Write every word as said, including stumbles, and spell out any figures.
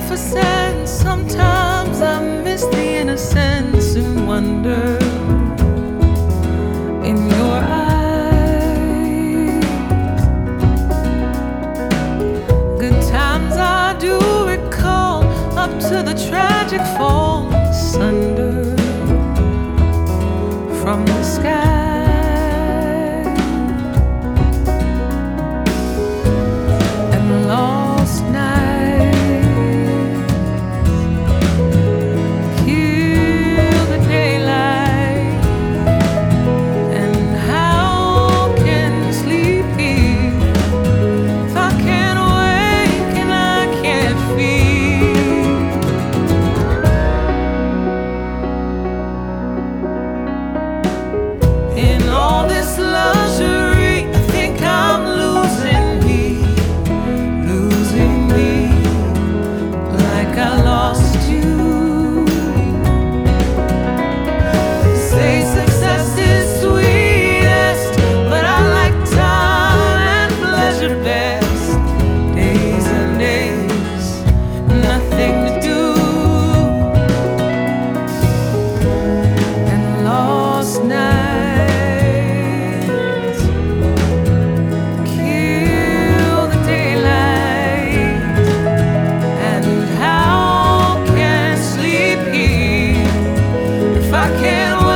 for sense. Sometimes I miss the innocence and wonder in your eyes. Good times I do recall, up to the tragic fall asunder from the sky. Lost nights kill the daylight, and how can sleep here if I can't wake and I can't feel? In all this luxury, I think I'm losing me. I lost you. Say success is sweetest, but I like time and pleasure best. Days and days, nothing to do, and lost nights kill the daylight, and how if I can't